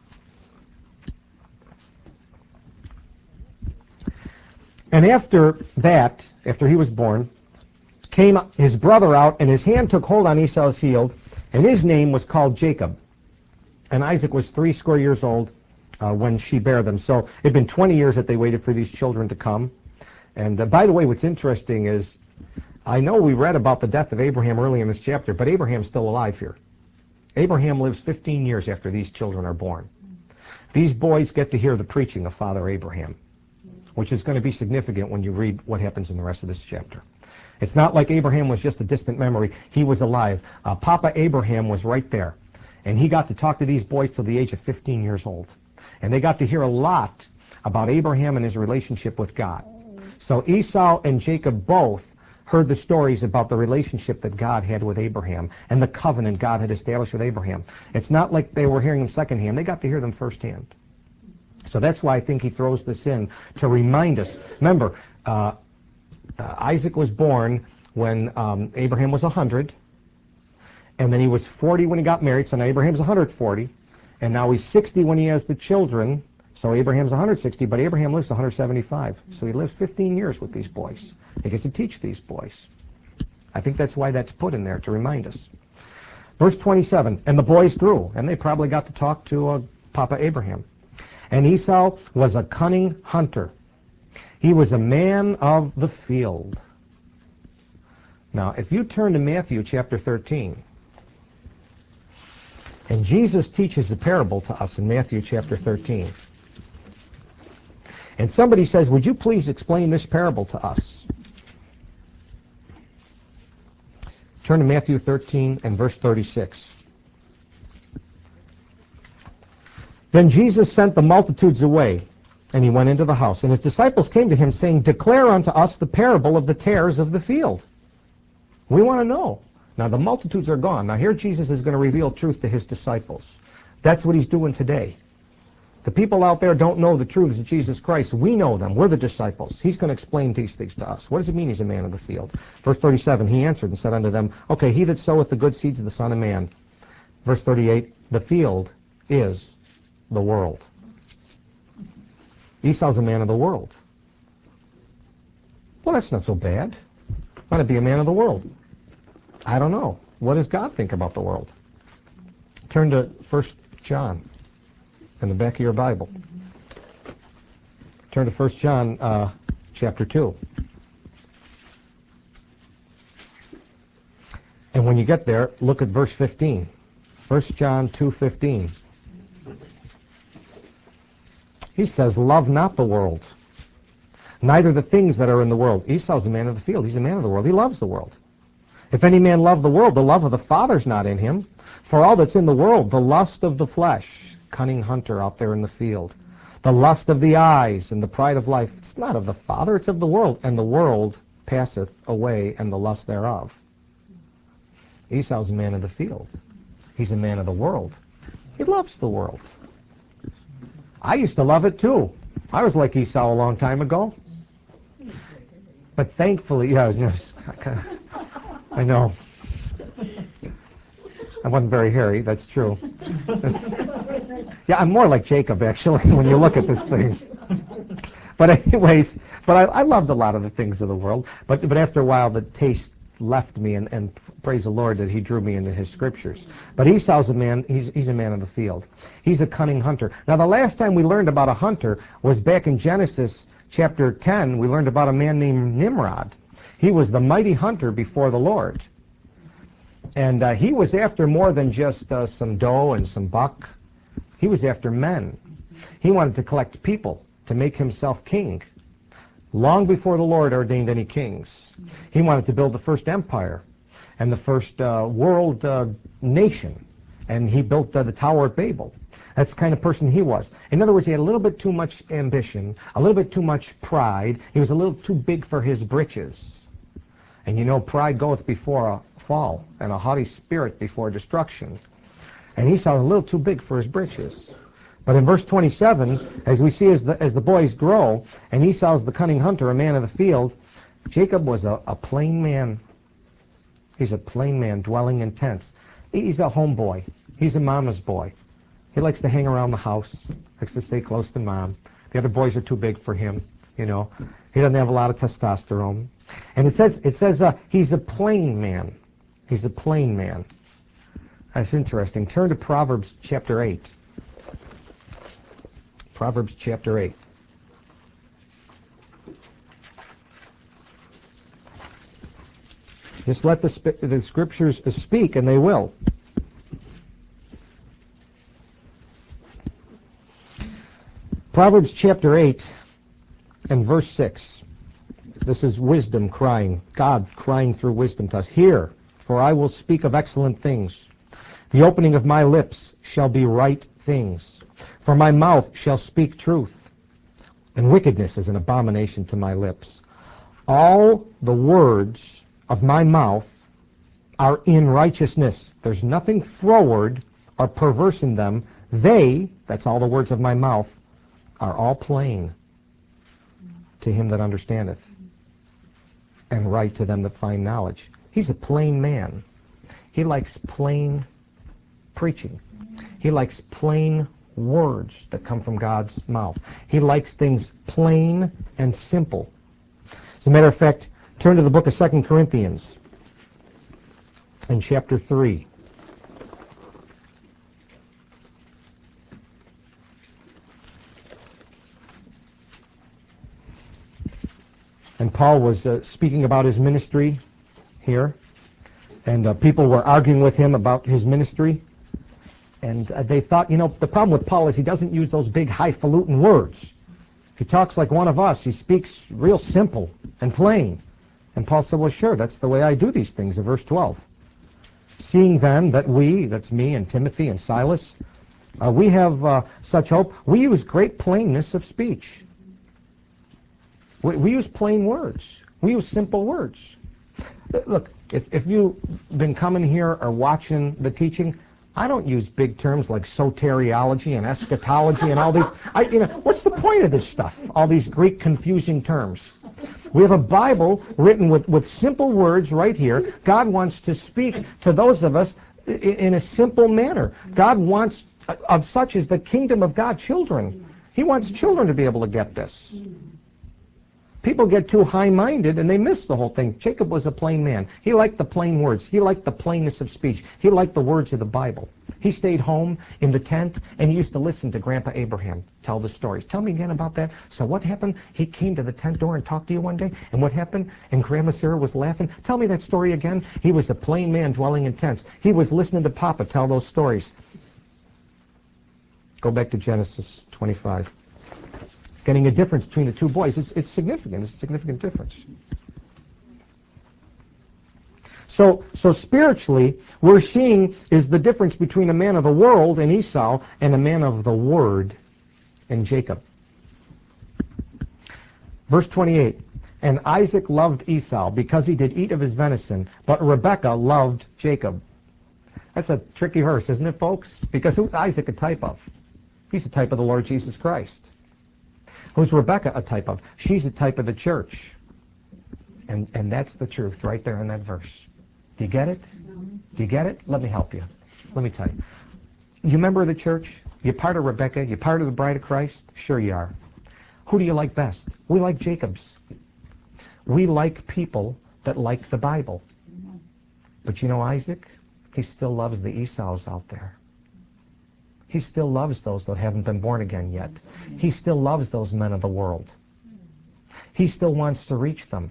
And after that, after he was born, came his brother out, and his hand took hold on Esau's heel, and his name was called Jacob. And Isaac was three score years old uh, when she bare them. So it had been twenty years that they waited for these children to come. And uh, by the way, what's interesting is, I know we read about the death of Abraham early in this chapter, but Abraham's still alive here. Abraham lives fifteen years after these children are born. These boys get to hear the preaching of Father Abraham, which is going to be significant when you read what happens in the rest of this chapter. It's not like Abraham was just a distant memory. He was alive. Uh, Papa Abraham was right there. And he got to talk to these boys till the age of fifteen years old. And they got to hear a lot about Abraham and his relationship with God. So Esau and Jacob both heard the stories about the relationship that God had with Abraham and the covenant God had established with Abraham. It's not like they were hearing them secondhand. They got to hear them firsthand. So that's why I think he throws this in to remind us. Remember, uh, uh, Isaac was born when um, Abraham was one hundred, and then he was forty when he got married, so now Abraham's one hundred forty, and now he's sixty when he has the children. So Abraham's one hundred sixty, but Abraham lives one hundred seventy-five. So he lives fifteen years with these boys. He gets to teach these boys. I think that's why that's put in there, to remind us. Verse twenty-seven, and the boys grew, and they probably got to talk to uh, Papa Abraham. And Esau was a cunning hunter. He was a man of the field. Now, if you turn to Matthew chapter thirteen, and Jesus teaches a parable to us in Matthew chapter thirteen, and somebody says, would you please explain this parable to us? Turn to Matthew thirteen and verse thirty-six. Then Jesus sent the multitudes away, and he went into the house. And his disciples came to him, saying, declare unto us the parable of the tares of the field. We want to know. Now, the multitudes are gone. Now, here Jesus is going to reveal truth to his disciples. That's what he's doing today. The people out there don't know the truths of Jesus Christ. We know them. We're the disciples. He's going to explain these things to us. What does it mean he's a man of the field? Verse thirty-seven, he answered and said unto them, okay, he that soweth the good seeds of the Son of Man. Verse thirty-eight, the field is the world. Esau's a man of the world. Well, that's not so bad. Why not be a man of the world? I don't know. What does God think about the world? Turn to First John in the back of your Bible. Turn to First John uh, chapter two. And when you get there, look at verse fifteen. First John two fifteen. He says, love not the world, neither the things that are in the world. Esau's a man of the field. He's a man of the world. He loves the world. If any man love the world, the love of the Father's not in him. For all that's in the world, the lust of the flesh, cunning hunter out there in the field, the lust of the eyes and the pride of life, it's not of the Father, it's of the world. And the world passeth away, and the lust thereof. Esau's a man of the field. He's a man of the world. He loves the world. I used to love it too. I was like Esau a long time ago. But thankfully, yeah, yes, I know. I wasn't very hairy, that's true. Yeah, I'm more like Jacob, actually, when you look at this thing. But anyways, but I, I loved a lot of the things of the world. But but after a while, the taste left me, and, and praise the Lord that he drew me into his scriptures. But Esau's a man, he's, he's a man of the field. He's a cunning hunter. Now, the last time we learned about a hunter was back in Genesis chapter ten. We learned about a man named Nimrod. He was the mighty hunter before the Lord. And uh, he was after more than just uh, some doe and some buck. He was after men. He wanted to collect people to make himself king. Long before the Lord ordained any kings. He wanted to build the first empire and the first uh, world uh, nation. And he built uh, the Tower of Babel. That's the kind of person he was. In other words, he had a little bit too much ambition, a little bit too much pride. He was a little too big for his britches. And you know, pride goeth before a fall, and a haughty spirit before destruction. And Esau was a little too big for his britches. But in verse twenty-seven, as we see as the, as the boys grow, and Esau's the cunning hunter, a man of the field, Jacob was a, a plain man. He's a plain man dwelling in tents. He's a homeboy. He's a mama's boy. He likes to hang around the house, likes to stay close to mom. The other boys are too big for him, you know. He doesn't have a lot of testosterone. And it says, it says uh, he's a plain man. He's a plain man. That's interesting. Turn to Proverbs chapter eight. Proverbs chapter eight. Just let the, sp the scriptures speak, and they will. Proverbs chapter eight and verse six. This is wisdom crying, God crying through wisdom to us. Hear, for I will speak of excellent things. The opening of my lips shall be right things. For my mouth shall speak truth, and wickedness is an abomination to my lips. All the words of my mouth are in righteousness. There's nothing froward or perverse in them. They, that's all the words of my mouth, are all plain to him that understandeth, and right to them that find knowledge. He's a plain man. He likes plain preaching. He likes plain words that come from God's mouth. He likes things plain and simple. As a matter of fact, turn to the book of Second Corinthians in chapter three. And Paul was uh, speaking about his ministry here. And uh, people were arguing with him about his ministry. And uh, they thought, you know, the problem with Paul is he doesn't use those big highfalutin words. He talks like one of us. He speaks real simple and plain. And Paul said, well, sure, that's the way I do these things in verse twelve. Seeing then that we, that's me and Timothy and Silas, uh, we have uh, such hope, we use great plainness of speech. We, we use plain words. We use simple words. Look, if, if you've been coming here or watching the teaching, I don't use big terms like soteriology and eschatology and all these. I, you know, what's the point of this stuff? All these Greek confusing terms. We have a Bible written with, with simple words right here. God wants to speak to those of us in, in a simple manner. God wants, of such is the kingdom of God, children. He wants children to be able to get this. People get too high-minded and they miss the whole thing. Jacob was a plain man. He liked the plain words. He liked the plainness of speech. He liked the words of the Bible. He stayed home in the tent and he used to listen to Grandpa Abraham tell the stories. Tell me again about that. So what happened? He came to the tent door and talked to you one day. And what happened? And Grandma Sarah was laughing. Tell me that story again. He was a plain man dwelling in tents. He was listening to Papa tell those stories. Go back to Genesis twenty-five. Getting a difference between the two boys. It's, it's significant. It's a significant difference. So, so spiritually, we're seeing is the difference between a man of the world in Esau and a man of the word in Jacob. Verse twenty-eight. And Isaac loved Esau because he did eat of his venison, but Rebekah loved Jacob. That's a tricky verse, isn't it, folks? Because who's Isaac a type of? He's a type of the Lord Jesus Christ. Who's Rebekah a type of? She's a type of the church. And and that's the truth right there in that verse. Do you get it? Do you get it? Let me help you. Let me tell you. You member of the church? You're part of Rebekah? You're part of the bride of Christ? Sure you are. Who do you like best? We like Jacob's. We like people that like the Bible. But you know Isaac? He still loves the Esau's out there. He still loves those that haven't been born again yet. He still loves those men of the world. He still wants to reach them.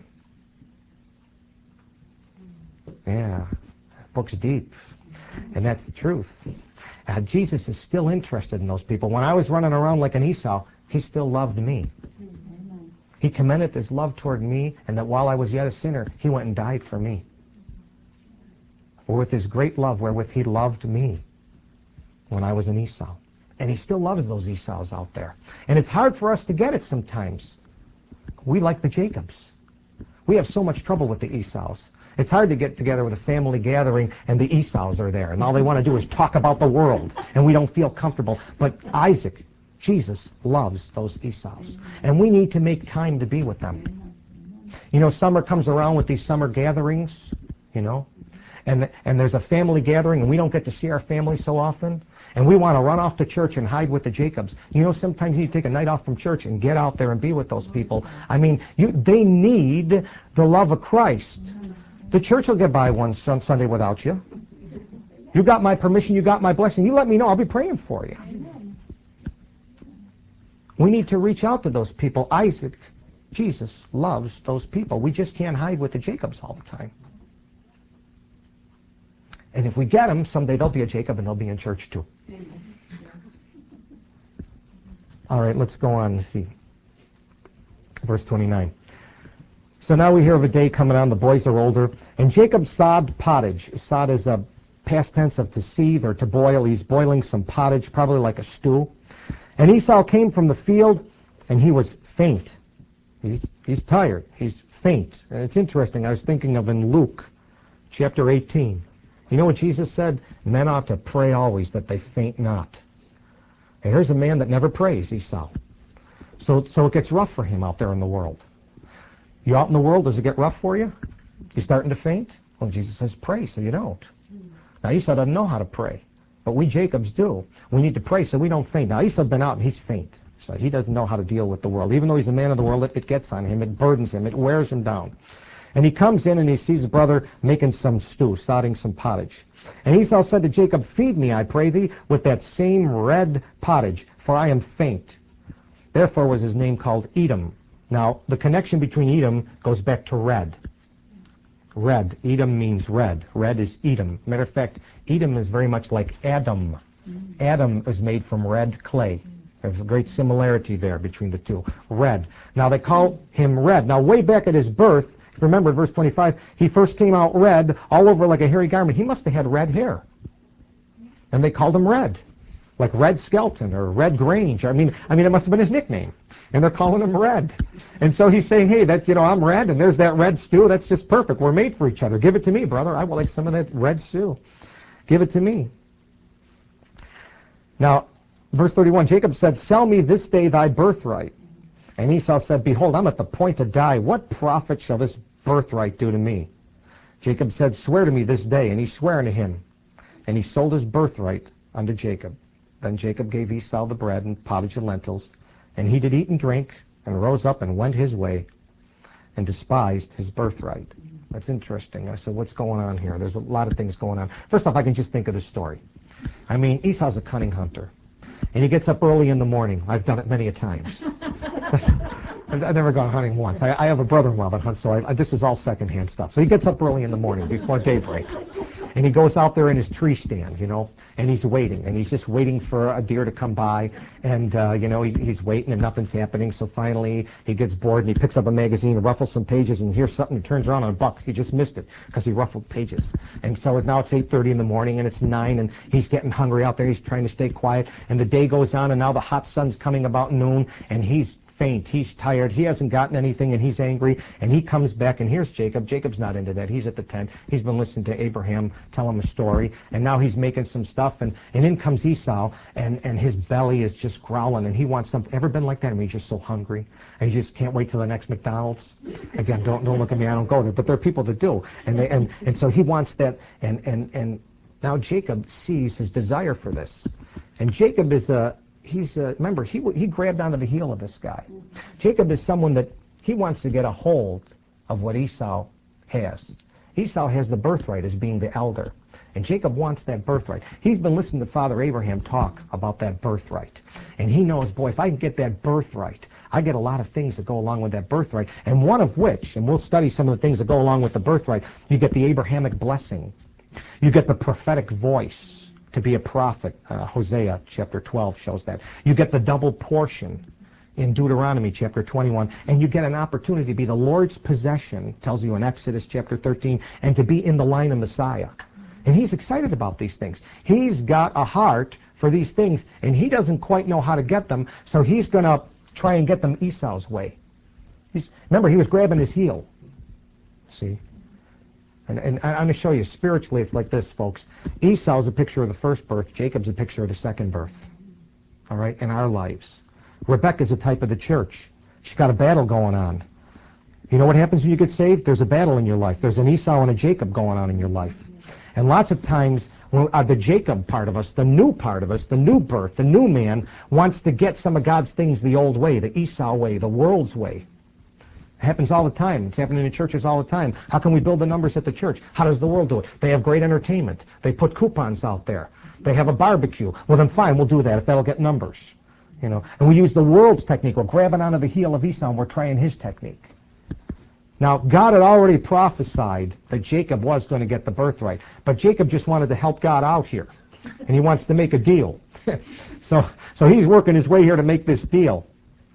Yeah, that book's deep. And that's the truth. Uh, Jesus is still interested in those people. When I was running around like an Esau, he still loved me. He commended his love toward me, and that while I was yet a sinner, he went and died for me. Or with his great love wherewith he loved me when I was an Esau. And he still loves those Esau's out there. And it's hard for us to get it sometimes. We like the Jacobs. We have so much trouble with the Esau's. It's hard to get together with a family gathering and the Esau's are there. And all they want to do is talk about the world. And we don't feel comfortable. But Isaac, Jesus, loves those Esau's. And we need to make time to be with them. You know, summer comes around with these summer gatherings, you know. And, and there's a family gathering and we don't get to see our family so often. And we want to run off to church and hide with the Jacobs. You know, sometimes you need to take a night off from church and get out there and be with those people. I mean, you, they need the love of Christ. The church will get by one Sunday without you. You got my permission, you got my blessing. You let me know, I'll be praying for you. We need to reach out to those people. Isaac, Jesus, loves those people. We just can't hide with the Jacobs all the time. And if we get them, someday they'll be a Jacob and they'll be in church too. All right, let's go on and see. Verse twenty-nine. So now we hear of a day coming on, the boys are older, and Jacob sobbed pottage. Sod is a past tense of to seethe or to boil. He's boiling some pottage, probably like a stew. And Esau came from the field, and he was faint. He's, he's tired. He's faint. And it's interesting, I was thinking of in Luke chapter eighteen. You know what Jesus said? Men ought to pray always that they faint not. And here's a man that never prays, Esau. So, so it gets rough for him out there in the world. You out in the world, does it get rough for you? You starting to faint? Well, Jesus says pray so you don't. Now Esau doesn't know how to pray. But we Jacobs do. We need to pray so we don't faint. Now, Esau's been out and he's faint. So he doesn't know how to deal with the world. Even though he's a man of the world, it, it gets on him. It burdens him. It wears him down. And he comes in and he sees his brother making some stew, sodding some pottage. And Esau said to Jacob, feed me, I pray thee, with that same red pottage, for I am faint. Therefore was his name called Edom. Now, the connection between Edom goes back to red. Red. Edom means red. Red is Edom. Matter of fact, Edom is very much like Adam. Adam is made from red clay. There's a great similarity there between the two. Red. Now, they call him red. Now, way back at his birth, if you remember verse twenty-five, he first came out red, all over like a hairy garment. He must have had red hair. And they called him Red. Like Red Skelton or Red Grange. I mean, I mean, it must have been his nickname. And they're calling him Red. And so he's saying, hey, that's, you know, I'm red, and there's that red stew. That's just perfect. We're made for each other. Give it to me, brother. I would like some of that red stew. Give it to me. Now, verse thirty-one, Jacob said, sell me this day thy birthright. And Esau said, behold, I'm at the point to die. What profit shall this birthright do to me? Jacob said, swear to me this day. And he sware unto him. And he sold his birthright unto Jacob. Then Jacob gave Esau the bread and pottage and lentils. And he did eat and drink, and rose up and went his way, and despised his birthright. That's interesting. I said, what's going on here? There's a lot of things going on. First off, I can just think of the story. I mean, Esau's a cunning hunter. And he gets up early in the morning. I've done it many a times. I've never gone hunting once. I, I have a brother-in-law that hunts, so I, I, this is all secondhand stuff. So he gets up early in the morning before daybreak. And he goes out there in his tree stand, you know, and he's waiting. And he's just waiting for a deer to come by. And, uh, you know, he, he's waiting and nothing's happening. So finally he gets bored and he picks up a magazine and ruffles some pages and hears something and turns around on a buck. He just missed it because he ruffled pages. And so now it's eight thirty in the morning and it's nine and he's getting hungry out there. He's trying to stay quiet. And the day goes on and now the hot sun's coming about noon and he's faint, he's tired, he hasn't gotten anything, and he's angry, and he comes back, and here's Jacob. Jacob's not into that. He's at the tent. He's been listening to Abraham tell him a story, and now he's making some stuff, and, and in comes Esau, and, and his belly is just growling, and he wants something. Ever been like that? I mean, he's just so hungry, and he just can't wait till the next McDonald's. Again, don't don't look at me, I don't go there, but there are people that do, and they, and, and so he wants that, and, and, and now Jacob sees his desire for this, and Jacob is a He's uh, remember he he grabbed onto the heel of this guy. Jacob is someone that he wants to get a hold of what Esau has. Esau has the birthright as being the elder, and Jacob wants that birthright. He's been listening to Father Abraham talk about that birthright, and he knows, boy, if I can get that birthright, I get a lot of things that go along with that birthright, and one of which, and we'll study some of the things that go along with the birthright. You get the Abrahamic blessing, you get the prophetic voice. To be a prophet, uh, Hosea chapter twelve shows that. You get the double portion in Deuteronomy chapter twenty-one, and you get an opportunity to be the Lord's possession, tells you in Exodus chapter thirteen, and to be in the line of Messiah. And he's excited about these things. He's got a heart for these things, and he doesn't quite know how to get them, so he's going to try and get them Esau's way. He's, remember, he was grabbing his heel. See? And, and I'm going to show you, spiritually, it's like this, folks. Esau's a picture of the first birth. Jacob's a picture of the second birth. All right, in our lives. Rebecca's a type of the church. She's got a battle going on. You know what happens when you get saved? There's a battle in your life. There's an Esau and a Jacob going on in your life. And lots of times, when, uh, the Jacob part of us, the new part of us, the new birth, the new man, wants to get some of God's things the old way, the Esau way, the world's way. It happens all the time. It's happening in churches all the time. How can we build the numbers at the church? How does the world do it? They have great entertainment. They put coupons out there. They have a barbecue. Well, then fine, we'll do that if that'll get numbers. You know, and we use the world's technique. We're grabbing onto the heel of Esau and we're trying his technique. Now, God had already prophesied that Jacob was going to get the birthright, but Jacob just wanted to help God out here, and he wants to make a deal. so, so he's working his way here to make this deal.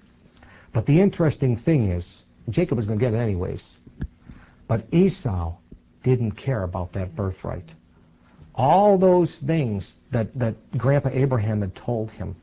But the interesting thing is, Jacob was going to get it anyways. But Esau didn't care about that birthright. All those things that, that Grandpa Abraham had told him.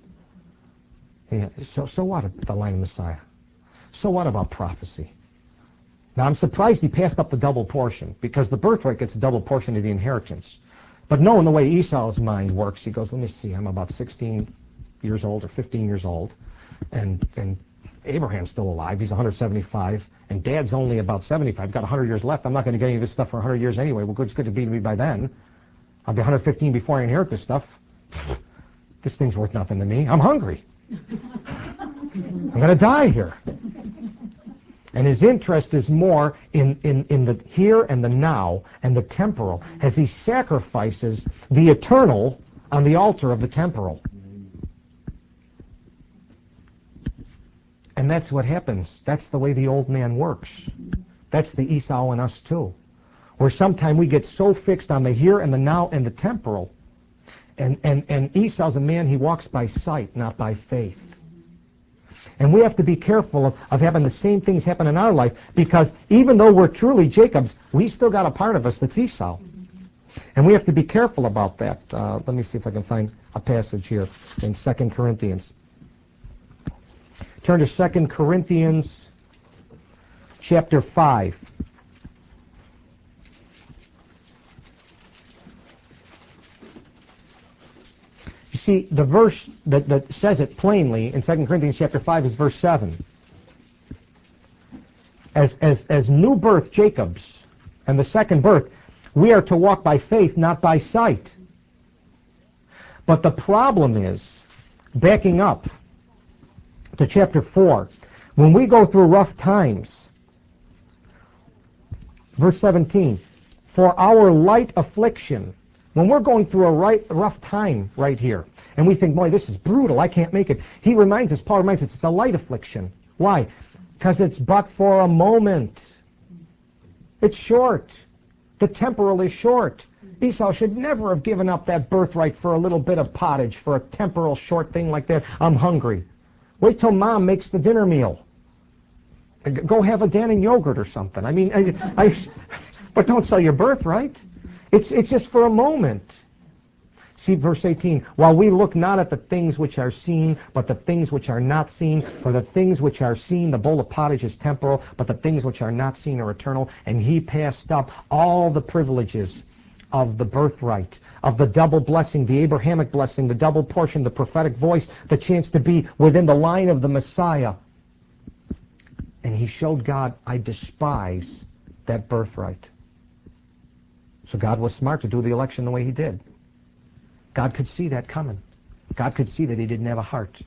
Yeah, so, so what about the line of Messiah? So what about prophecy? Now, I'm surprised he passed up the double portion, because the birthright gets a double portion of the inheritance. But knowing the way Esau's mind works, he goes, let me see, I'm about sixteen years old or fifteen years old, and and Abraham's still alive. He's one hundred seventy-five, and Dad's only about seventy-five. I've got one hundred years left. I'm not going to get any of this stuff for one hundred years anyway. Well, it's good to be to me by then. I'll be one hundred fifteen before I inherit this stuff. This thing's worth nothing to me. I'm hungry. I'm going to die here. And his interest is more in, in, in the here and the now and the temporal as he sacrifices the eternal on the altar of the temporal. And that's what happens. That's the way the old man works. That's the Esau in us too. Where sometimes we get so fixed on the here and the now and the temporal. And, and, and Esau's a man, he walks by sight, not by faith. And we have to be careful of, of having the same things happen in our life, because even though we're truly Jacob's, we still got a part of us that's Esau. And we have to be careful about that. Uh, let me see if I can find a passage here in Second Corinthians. Turn to Second Corinthians chapter five. You see, the verse that, that says it plainly in Second Corinthians chapter five is verse seven. As, as, as new birth Jacob's and the second birth, we are to walk by faith, not by sight. But the problem is, backing up to chapter four, when we go through rough times, verse seventeen, for our light affliction, when we're going through a right, rough time right here, and we think, boy, this is brutal, I can't make it. He reminds us, Paul reminds us, it's a light affliction. Why? Because it's but for a moment. It's short. The temporal is short. Esau should never have given up that birthright for a little bit of pottage, for a temporal short thing like that. I'm hungry. Wait till mom makes the dinner meal. Go have a Dannon yogurt or something. I mean, I, I, but don't sell your birthright. It's, it's just for a moment. See verse eighteen. While we look not at the things which are seen, but the things which are not seen. For the things which are seen, the bowl of pottage is temporal, but the things which are not seen are eternal. And he passed up all the privileges of the birthright, of the double blessing, the Abrahamic blessing, the double portion, the prophetic voice, the chance to be within the line of the Messiah. And he showed God, I despise that birthright. So God was smart to do the election the way he did. God could see that coming. God could see that he didn't have a heart.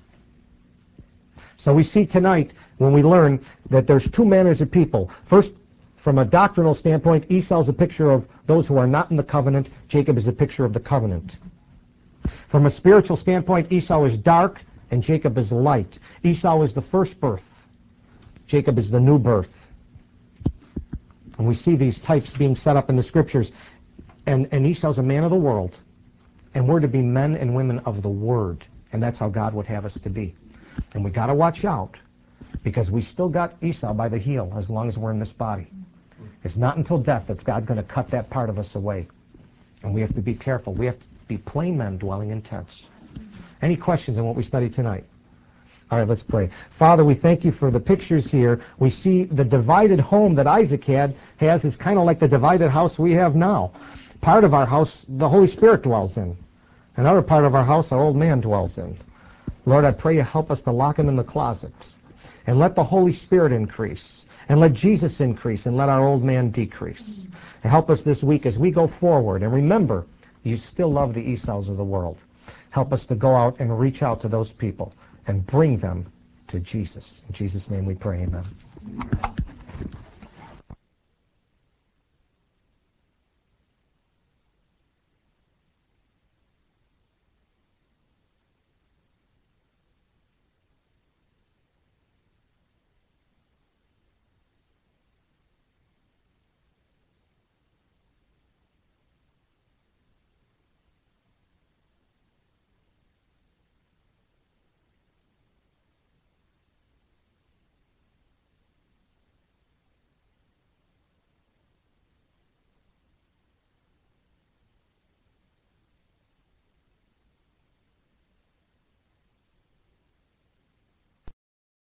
So we see tonight, when we learn that there's two manners of people. First, from a doctrinal standpoint, Esau's a picture of those who are not in the covenant. Jacob is a picture of the covenant. From a spiritual standpoint, Esau is dark and Jacob is light. Esau is the first birth. Jacob is the new birth. And we see these types being set up in the scriptures. And, and Esau's a man of the world. And we're to be men and women of the Word. And that's how God would have us to be. And we got to watch out, because we still got Esau by the heel as long as we're in this body. It's not until death that God's going to cut that part of us away. And we have to be careful. We have to be plain men dwelling in tents. Any questions on what we studied tonight? All right, let's pray. Father, we thank you for the pictures here. We see the divided home that Isaac had has is kind of like the divided house we have now. Part of our house, the Holy Spirit dwells in. Another part of our house, our old man dwells in. Lord, I pray you help us to lock him in the closet. And let the Holy Spirit increase. And let Jesus increase. And let our old man decrease. And help us this week as we go forward. And remember, you still love the Esau's of the world. Help us to go out and reach out to those people and bring them to Jesus. In Jesus' name we pray, amen.